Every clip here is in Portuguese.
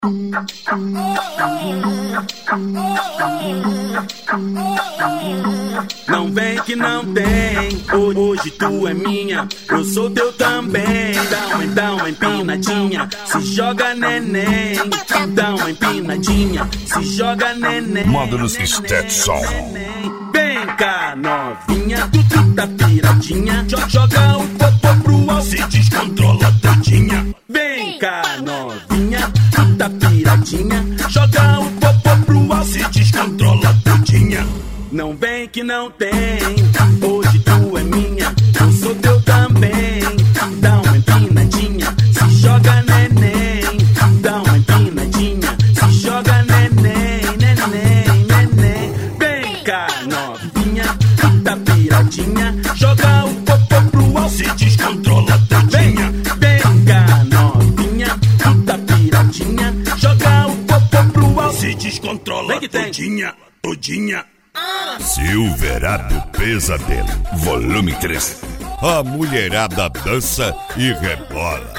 Não vem que não tem, hoje tu é minha, eu sou teu também. Dá uma empinadinha, se joga neném. Dá uma empinadinha, se joga neném. Módulos Stetson. Vem cá novinha, tu tá piradinha. Joga o popô pro alto, se descontrola todinha. Vem cá novinha, tu tá piradinha. Joga o popô pro alto, se descontrola todinha. Não vem que não tem, hoje tu é minha, eu sou teu também. Dá uma empinadinha, se joga neném. Dá uma empinadinha, se joga neném, neném, neném. Vem cá novinha, tu tá piradinha. Joga o popô pro alto, se descontrola todinha. Vem cá novinha, tu tá piradinha. Joga o popô pro alto, se descontrola todinha, todinha. Silverado Pesadelo, volume 3. A mulherada dança e rebola.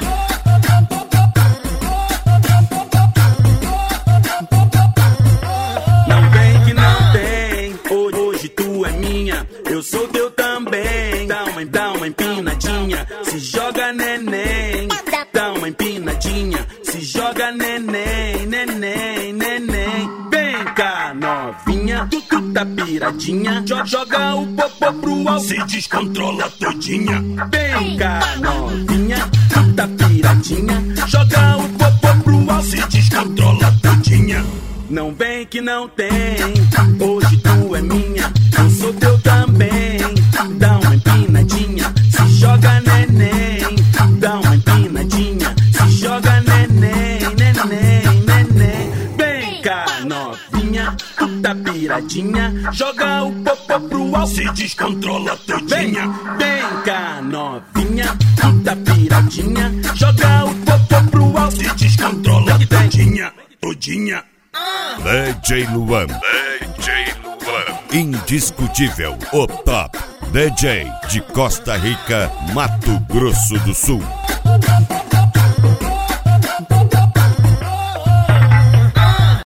Não vem que não tem, hoje tu é minha, eu sou teu também. Dá uma empinadinha, se joga neném. Dá uma empinadinha, se joga neném, neném, neném. Vem cá novinha, tu tá piradinha. Joga o popô pro alto, se descontrola todinha. Vem cá novinha, tu tá piradinha. Joga o popô pro alto, se descontrola todinha. Não vem que não tem, hoje tu é minha, eu sou teu também. Dá uma empinadinha, se joga neném. Dá uma empinadinha, se joga neném, neném, neném. Vem cá novinha, tu tá piradinha. Joga o popô pro alto, se descontrola todinha. Vem cá novinha, tu tá piradinha. Joga o popô pro alto, se descontrola todinha, todinha. DJ Luan, indiscutível, o top DJ de Costa Rica, Mato Grosso do Sul.